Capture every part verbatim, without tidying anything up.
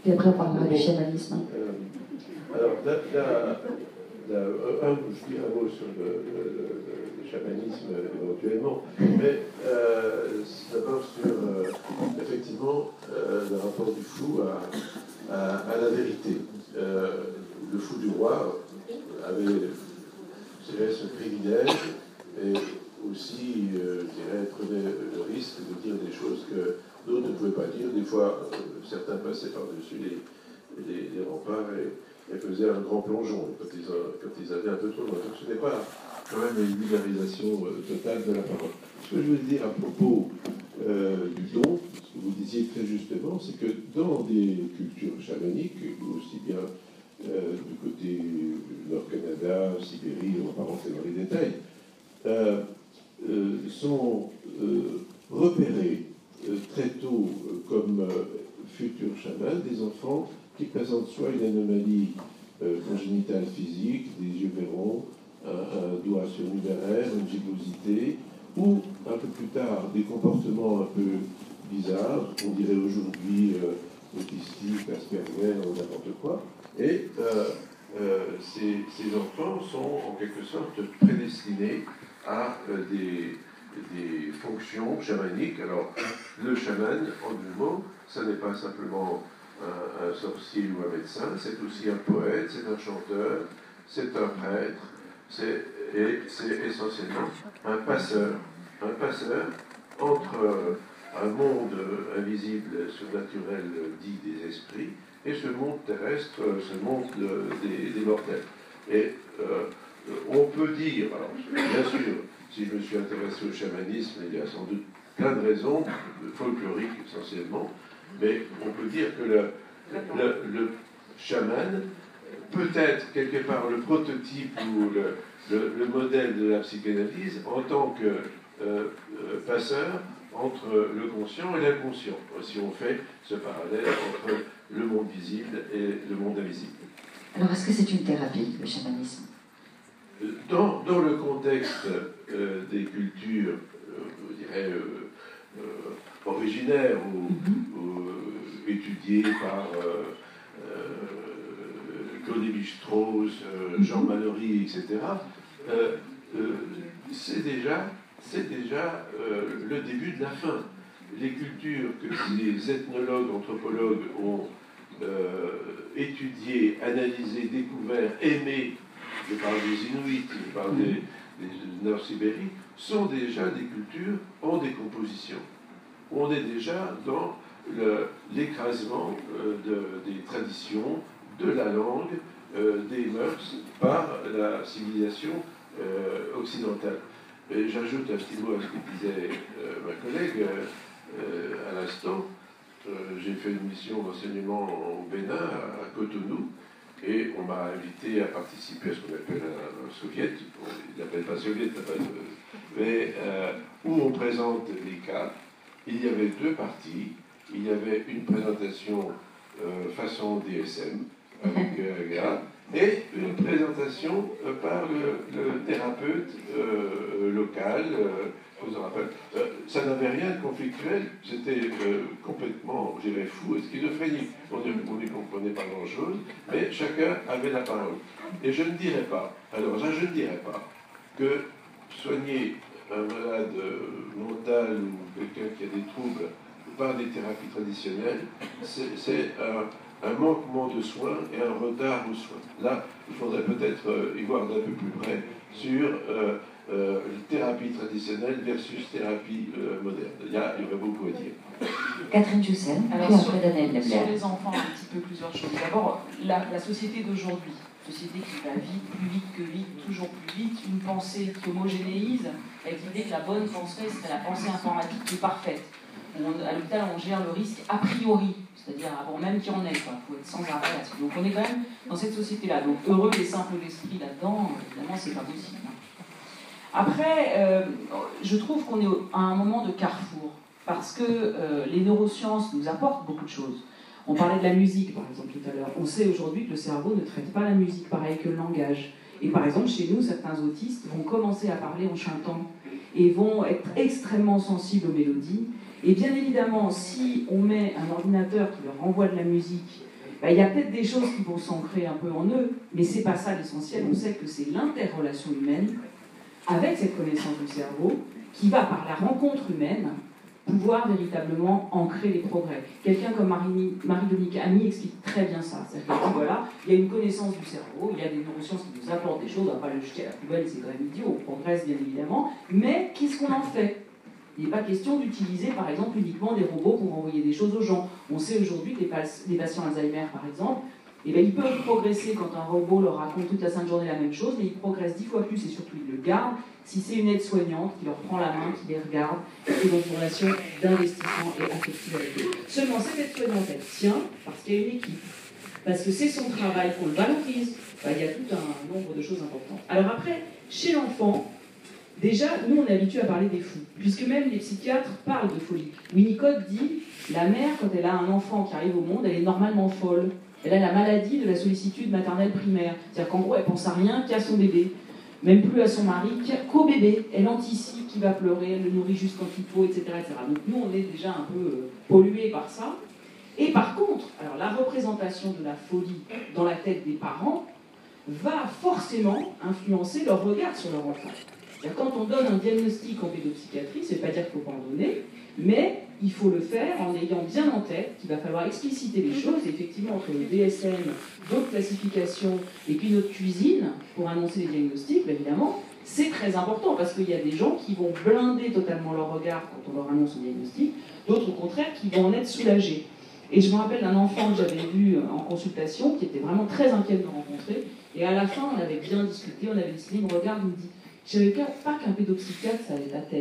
Puis après, on parlera du chamanisme. Euh, alors, là, là, là, un, je dis un mot sur le, le, le, le chamanisme éventuellement, mais euh, d'abord sur, euh, effectivement, euh, le rapport du fou à, à, à la vérité. Euh, le fou du roi avait, je dirais, ce privilège, et aussi, euh, je dirais, prenait le risque de dire des choses que d'autres ne pouvaient pas dire. Des fois, euh, certains passaient par-dessus les, les, les remparts et, et faisaient un grand plongeon quand ils, quand ils allaient un peu trop loin. Donc ce n'est pas quand même une vulgarisation euh, totale de la parole. Ce que je veux dire à propos euh, du don, ce que vous disiez très justement, c'est que dans des cultures chamaniques, aussi bien euh, du côté Nord-Canada, Sibérie, on ne va pas rentrer dans les détails, euh, euh, sont euh, repérés euh, très tôt euh, comme euh, futurs chamans des enfants qui présentent soit une anomalie euh, congénitale physique, des yeux verrons, un, un doigt surnuméraire, une gibosité, ou un peu plus tard des comportements un peu bizarres, on dirait aujourd'hui euh, autistique, Asperger ou n'importe quoi, et euh, euh, ces, ces enfants sont en quelque sorte prédestinés à euh, des, des fonctions chamaniques. Alors, le chaman, en deux mots, ça n'est pas simplement un, un sorcier ou un médecin, c'est aussi un poète, c'est un chanteur, c'est un prêtre, c'est, et c'est essentiellement un passeur. Un passeur entre euh, un monde invisible, surnaturel, dit des esprits, et ce monde terrestre, ce monde de, des, des mortels. Et euh, on peut dire, alors, bien sûr, si je me suis intéressé au chamanisme, il y a sans doute plein de raisons, folkloriques essentiellement, mais on peut dire que le, le, le chaman peut être quelque part le prototype ou le, le, le modèle de la psychanalyse en tant que euh, euh, passeur entre le conscient et l'inconscient, si on fait ce parallèle entre le monde visible et le monde invisible. Alors, est-ce que c'est une thérapie, le chamanisme ? Dans, dans le contexte euh, des cultures, euh, je dirais, euh, euh, originaires ou, mm-hmm. ou euh, étudiées par euh, euh, Claude Lévi-Strauss, euh, Jean mm-hmm. Mallory, et cetera, euh, euh, c'est déjà, c'est déjà euh, le début de la fin. Les cultures que les ethnologues, anthropologues ont euh, étudiées, analysées, découvertes, aimées, je parle des Inuits, je parle des, des Nord-Sibérie, sont déjà des cultures en décomposition. On est déjà dans le, l'écrasement euh, de, des traditions, de la langue, euh, des mœurs par la civilisation euh, occidentale. Et j'ajoute un petit mot à ce que disait euh, ma collègue euh, à l'instant. Euh, j'ai fait une mission d'enseignement au Bénin, à, à Cotonou, et on m'a invité à participer à ce qu'on appelle un, un soviet, bon, ils l'appellent pas soviet, mais euh, où on présente les cas. Il y avait deux parties. Il y avait une présentation euh, façon D S M, avec un gars, et une présentation euh, par le, le thérapeute euh, local. Euh, je vous en rappelle. Euh, ça n'avait rien de conflictuel, c'était euh, complètement, je dirais, fou et schizophrénique. On ne, on ne comprenait pas grand-chose, mais chacun avait la parole. Et je ne dirais pas, alors là, je ne dirais pas que soigner un malade mental ou quelqu'un qui a des troubles par des thérapies traditionnelles, c'est, c'est un, un manquement de soins et un retard aux soins. Là, il faudrait peut-être euh, y voir d'un peu plus près sur euh, euh, thérapie traditionnelle versus thérapie euh, moderne. Il y, a, il y aurait beaucoup à dire. Catherine Jussen, alors puis sur, après Daniel Lebler. Sur les enfants, un petit peu plusieurs choses. D'abord, la, la société d'aujourd'hui, société qui va vite, plus vite que vite, toujours plus vite, une pensée qui homogénéise, avec l'idée que la bonne pensée serait la pensée informatique plus parfaite. On, à l'hôpital, on gère le risque a priori, c'est-à-dire avant même qu'il y en ait, il faut être sans arrêt là-dessus. Donc on est quand même dans cette société-là. Donc heureux et simples d'esprit là-dedans, évidemment, c'est pas possible. Après, euh, je trouve qu'on est à un moment de carrefour, parce que euh, les neurosciences nous apportent beaucoup de choses. On parlait de la musique, par exemple, tout à l'heure. On sait aujourd'hui que le cerveau ne traite pas la musique pareil que le langage. Et par exemple, chez nous, certains autistes vont commencer à parler en chantant et vont être extrêmement sensibles aux mélodies. Et bien évidemment, si on met un ordinateur qui leur renvoie de la musique ben, il y a peut-être des choses qui vont s'ancrer un peu en eux, mais c'est pas ça l'essentiel. On sait que c'est l'interrelation humaine avec cette connaissance du cerveau qui va, par la rencontre humaine, pouvoir véritablement ancrer les progrès. Quelqu'un comme Marie, Marie-Dominique Ami explique très bien ça. C'est-à-dire qu'elle dit, voilà, il y a une connaissance du cerveau, il y a des neurosciences qui nous apportent des choses, on ne va pas le jeter à la poubelle, c'est quand même idiot, on progresse bien évidemment, mais qu'est-ce qu'on en fait? Il n'est pas question d'utiliser, par exemple, uniquement des robots pour envoyer des choses aux gens. On sait aujourd'hui que les, pa les patients Alzheimer, par exemple, eh bien, ils peuvent progresser quand un robot leur raconte toute la sainte journée la même chose, mais ils progressent dix fois plus et surtout ils le gardent si c'est une aide-soignante qui leur prend la main, qui les regarde, et qui est dans une relation d'investissement et affective avec eux. Seulement, cette aide-soignante, elle tient parce qu'il y a une équipe, parce que c'est son travail qu'on le valorise. Enfin, il y a tout un nombre de choses importantes. Alors après, chez l'enfant, déjà, nous, on est habitué à parler des fous, puisque même les psychiatres parlent de folie. Winnicott dit, la mère, quand elle a un enfant qui arrive au monde, elle est normalement folle. Elle a la maladie de la sollicitude maternelle primaire. C'est-à-dire qu'en gros, elle pense à rien qu'à son bébé. Même plus à son mari, qu'au bébé. Elle anticipe qu'il va pleurer, elle le nourrit juste quand il faut, et cetera, et cetera. Donc nous, on est déjà un peu euh, pollués par ça. Et par contre, alors la représentation de la folie dans la tête des parents va forcément influencer leur regard sur leur enfant. C'est-à-dire quand on donne un diagnostic en pédopsychiatrie, ça ne veut pas dire qu'il ne faut pas en donner, mais il faut le faire en ayant bien en tête qu'il va falloir expliciter les choses. Et effectivement, entre le D S M, d'autres classifications, et puis notre cuisine, pour annoncer les diagnostics, évidemment, c'est très important, parce qu'il y a des gens qui vont blinder totalement leur regard quand on leur annonce un diagnostic, d'autres au contraire qui vont en être soulagés. Et je me rappelle d'un enfant que j'avais vu en consultation, qui était vraiment très inquiet de me rencontrer, et à la fin, on avait bien discuté, on avait décidé, il me regarde, il me dit « Je ne savais pas qu'un pédopsychiatre, ça avait ta tête. »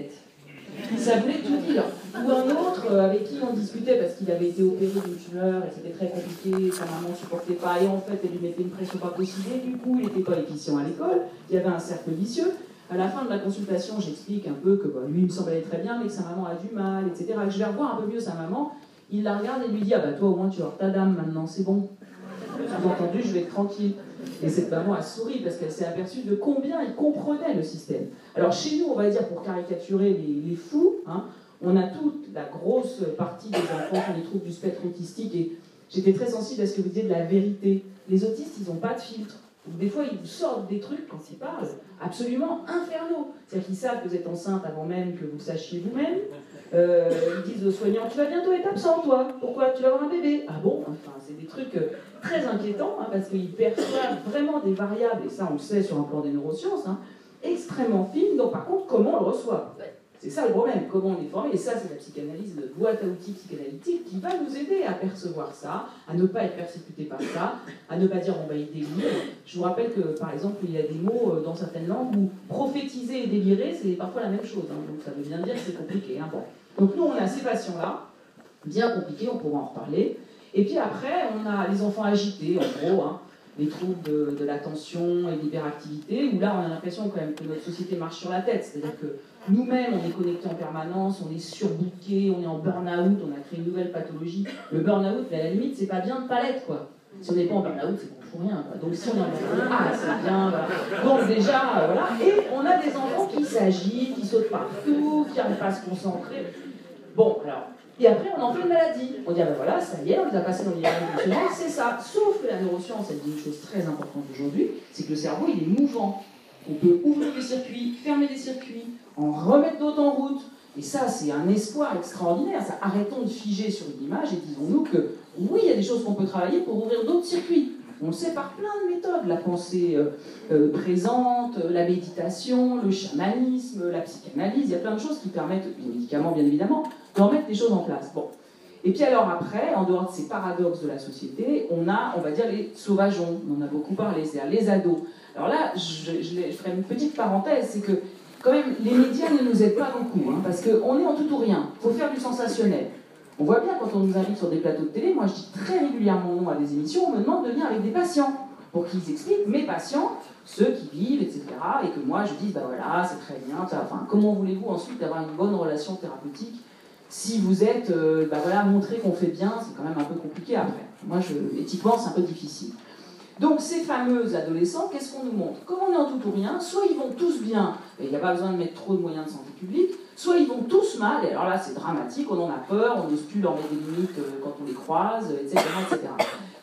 Ça voulait tout dire. Ou un autre avec qui on discutait parce qu'il avait été opéré d'une tumeur et c'était très compliqué, sa maman ne supportait pas et en fait elle lui mettait une pression pas possible et du coup il n'était pas efficient à l'école, il y avait un cercle vicieux. À la fin de la consultation, j'explique un peu que bah, lui il me semblait très bien mais que sa maman a du mal, et cetera. Et que je vais revoir un peu mieux sa maman, il la regarde et lui dit « Ah bah toi au moins tu as ta dame maintenant, c'est bon. Sous-entendu, je vais être tranquille. » Et cette maman a souri parce qu'elle s'est aperçue de combien il comprenait le système. Alors chez nous, on va dire, pour caricaturer les, les fous, hein, on a toute la grosse partie des enfants qui ont des troubles du spectre autistique. Et j'étais très sensible à ce que vous disiez de la vérité. Les autistes, ils n'ont pas de filtre. Des fois, ils vous sortent des trucs, quand ils parlent, absolument infernaux. C'est-à-dire qu'ils savent que vous êtes enceinte avant même que vous le sachiez vous-même. Euh, ils disent aux soignants, tu vas bientôt être absent, toi. Pourquoi? Tu vas avoir un bébé. Ah bon? Enfin, c'est des trucs très inquiétants, hein, parce qu'ils perçoivent vraiment des variables, et ça, on le sait sur un plan des neurosciences, hein, extrêmement fines. Donc, par contre, comment on le reçoit? C'est ça le problème, comment on est formé. Et ça, c'est la psychanalyse, de boîte à outils psychanalytique qui va nous aider à percevoir ça, à ne pas être persécuté par ça, à ne pas dire on va y délire. Je vous rappelle que, par exemple, il y a des mots dans certaines langues où prophétiser et délirer, c'est parfois la même chose. Hein, donc ça veut bien dire que c'est compliqué. Hein, bon. Donc nous, on a ces patients-là, bien compliqués, on pourra en reparler. Et puis après, on a les enfants agités, en gros, hein, les troubles de, de l'attention et de l'hyperactivité, où là, on a l'impression quand même que notre société marche sur la tête. C'est-à-dire que nous-mêmes, on est connectés en permanence, on est surbookés, on est en burn-out, on a créé une nouvelle pathologie. Le burn-out, à la limite, c'est pas bien de palette, quoi. Si on n'est pas en burn-out, c'est qu'on ne fout rien, quoi. Donc si on est en burn-out, ah, c'est bien, voilà. Donc déjà, euh, voilà. Et on a des enfants qui s'agitent, qui sautent partout, qui n'arrivent pas à se concentrer. Bon, alors, et après, on en fait une maladie. On dit, ah ben voilà, ça y est, on les a passés dans l'hiver émotionnel, c'est ça. Sauf que la neuroscience, elle dit une chose très importante aujourd'hui, c'est que le cerveau, il est mouvant. On peut ouvrir des circuits, fermer des circuits, en remettre d'autres en route. Et ça, c'est un espoir extraordinaire. Ça, arrêtons de figer sur une image et disons-nous que oui, il y a des choses qu'on peut travailler pour ouvrir d'autres circuits. On le sait par plein de méthodes. La pensée euh, euh, présente, la méditation, le chamanisme, la psychanalyse. Il y a plein de choses qui permettent, les médicaments bien évidemment, de remettre les choses en place. Bon. Et puis alors après, en dehors de ces paradoxes de la société, on a, on va dire, les sauvageons. On en a beaucoup parlé, c'est-à-dire les ados. Alors là, je, je, je ferai une petite parenthèse, c'est que quand même, les médias ne nous aident pas beaucoup, hein, parce qu'on est en tout ou rien. Il faut faire du sensationnel. On voit bien quand on nous invite sur des plateaux de télé, moi je dis très régulièrement non à des émissions, on me demande de venir avec des patients, pour qu'ils expliquent mes patients, ceux qui vivent, et cetera. Et que moi je dise, bah voilà, c'est très bien, enfin, comment voulez-vous ensuite avoir une bonne relation thérapeutique si vous êtes, euh, bah voilà, montrer qu'on fait bien, c'est quand même un peu compliqué après. Moi, je, éthiquement, c'est un peu difficile. Donc ces fameux adolescents, qu'est-ce qu'on nous montre? Comme on est en tout ou rien, soit ils vont tous bien, et il n'y a pas besoin de mettre trop de moyens de santé publique, soit ils vont tous mal, et alors là c'est dramatique, on en a peur, on n'ose plus leur mettre des limites quand on les croise, et cetera, et cetera.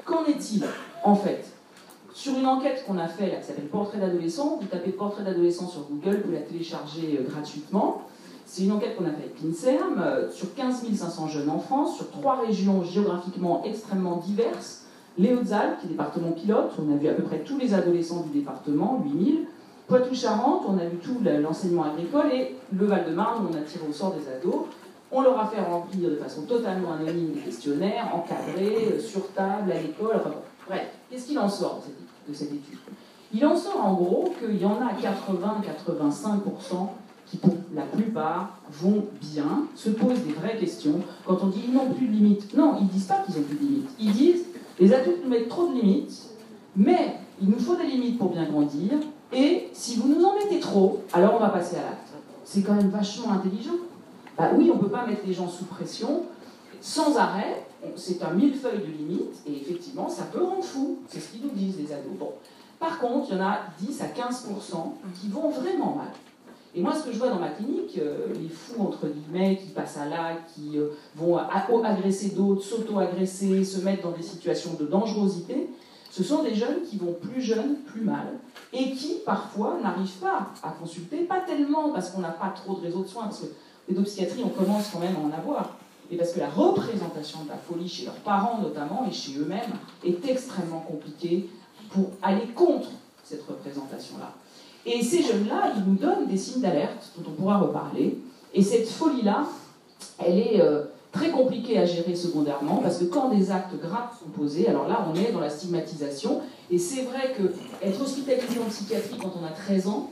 Qu'en est-il, en fait? Sur une enquête qu'on a faite, là, qui s'appelle Portrait d'adolescent, vous tapez Portrait d'adolescent sur Google, vous la téléchargez euh, gratuitement. C'est une enquête qu'on a faite avec l'INSERM, euh, sur quinze mille cinq cents jeunes en France, sur trois régions géographiquement extrêmement diverses. Les Hautes-Alpes, qui est département pilote, on a vu à peu près tous les adolescents du département, huit mille. Poitou-Charentes, on a vu tout l'enseignement agricole, et le Val-de-Marne, on a tiré au sort des ados. On leur a fait remplir de façon totalement anonyme des questionnaires, encadrés, sur table, à l'école, enfin bon. Bref, qu'est-ce qu'il en sort de cette, de cette étude? Il en sort en gros qu'il y en a quatre-vingts à quatre-vingt-cinq pour cent qui, pour la plupart, vont bien, se posent des vraies questions. Quand on dit ils n'ont plus de limites, non, ils ne disent pas qu'ils n'ont plus de limites. Ils disent les adultes nous mettent trop de limites, mais il nous faut des limites pour bien grandir, et si vous nous en mettez trop, alors on va passer à l'acte. C'est quand même vachement intelligent. Bah oui, on ne peut pas mettre les gens sous pression, sans arrêt, c'est un millefeuille de limites, et effectivement, ça peut rendre fou. C'est ce qu'ils nous disent, les ados. Bon. Par contre, il y en a dix à quinze pour cent qui vont vraiment mal. Et moi, ce que je vois dans ma clinique, euh, les fous, entre guillemets, qui passent à l'acte, qui euh, vont agresser d'autres, s'auto-agresser, se mettre dans des situations de dangerosité, ce sont des jeunes qui vont plus jeunes, plus mal, et qui, parfois, n'arrivent pas à consulter, pas tellement parce qu'on n'a pas trop de réseau de soins, parce que pédopsychiatrie, on commence quand même à en avoir, et parce que la représentation de la folie chez leurs parents notamment, et chez eux-mêmes, est extrêmement compliquée pour aller contre cette représentation-là. Et ces jeunes-là, ils nous donnent des signes d'alerte, dont on pourra reparler, et cette folie-là, elle est euh, très compliquée à gérer secondairement, parce que quand des actes graves sont posés, alors là, on est dans la stigmatisation, et c'est vrai qu'être hospitalisé en psychiatrie quand on a treize ans,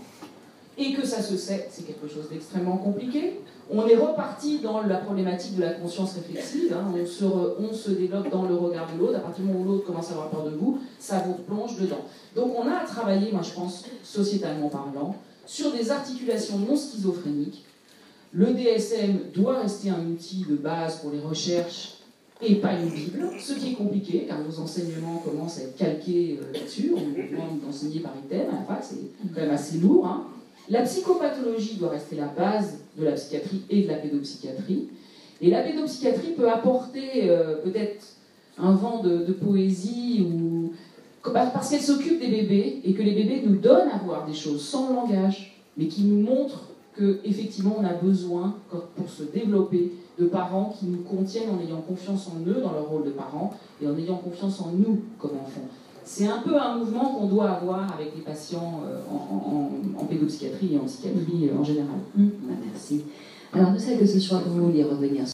et que ça se sait, c'est quelque chose d'extrêmement compliqué. On est reparti dans la problématique de la conscience réflexive, hein. on, se re, on se développe dans le regard de l'autre, à partir du moment où l'autre commence à avoir peur de vous, ça vous plonge dedans. Donc on a à travailler, moi je pense, sociétalement parlant, sur des articulations non schizophréniques. Le D S M doit rester un outil de base pour les recherches et pas une Bible, ce qui est compliqué, car nos enseignements commencent à être calqués euh, là-dessus, on nous demande d'enseigner par item, à la fac, c'est quand même assez lourd, hein. La psychopathologie doit rester la base de la psychiatrie et de la pédopsychiatrie. Et la pédopsychiatrie peut apporter euh, peut-être un vent de, de poésie, ou... parce qu'elle s'occupe des bébés et que les bébés nous donnent à voir des choses sans langage, mais qui nous montrent qu'effectivement on a besoin, pour se développer, de parents qui nous contiennent en ayant confiance en eux dans leur rôle de parents et en ayant confiance en nous comme enfants. C'est un peu un mouvement qu'on doit avoir avec les patients en, en, en pédopsychiatrie et en psychiatrie en général. Mmh, merci. Alors, je sais que ce soir, vous vouliez revenir